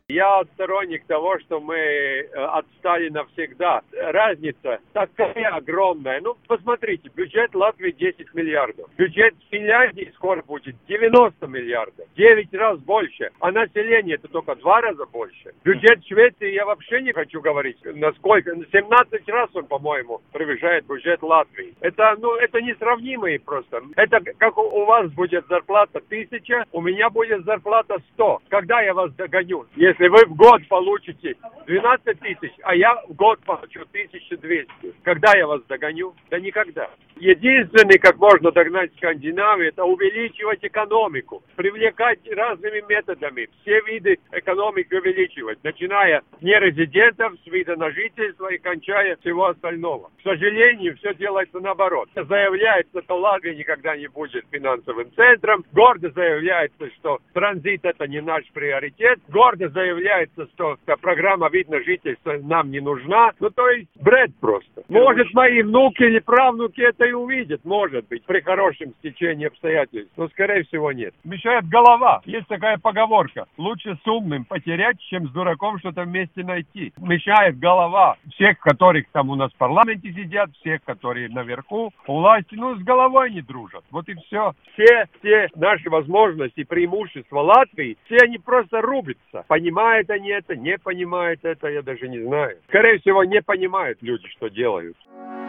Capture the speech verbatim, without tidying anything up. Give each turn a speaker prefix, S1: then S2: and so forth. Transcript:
S1: Я сторонник того, что мы отстали навсегда. Разница такая огромная. Ну, посмотрите, бюджет Латвии десять миллиардов. Бюджет Финляндии скоро будет девяносто миллиардов. девять раз больше. А население это только два раза больше. Бюджет Швеции я вообще не хочу говорить. Насколько? семнадцать раз он, по-моему, превышает бюджет Латвии. Это, ну, это несравнимые просто. Это как у вас будет зарплата тысяча, у меня будет зарплата сто. Когда я вас догоню? Если вы в год получите двенадцать тысяч, а я в год получу тысячу двести. Когда я вас догоню? Да никогда. Единственный, как можно догнать Скандинавию, это увеличивать экономику, привлекать разными методами, все виды экономики увеличивать, начиная с нерезидентов, с вида на жительство и кончая всего остального. К сожалению, все делается наоборот. Заявляется, что Латвия никогда не будет финансовым центром, гордо заявляется, что транзит это не наш приоритет, гордо заявляется, что программа вид на жительство нам не нужна. Ну, то есть бред просто. Может, мои внуки или правнуки это и увидят, может быть, при хорошем стечении обстоятельств, но, скорее всего, нет. Мешает голова. Есть такая поговорка. Лучше с умным потерять, чем с дураком что-то вместе найти. Мешает голова всех, которых там у нас в парламенте сидят, всех, которые наверху, у власти, ну, с головой не дружат. Вот и все. Все, все наши возможности, преимущества Латвии, все они просто рубятся. Понимают они это, не понимают это, я даже не знаю. Скорее всего, не понимают люди, что делают.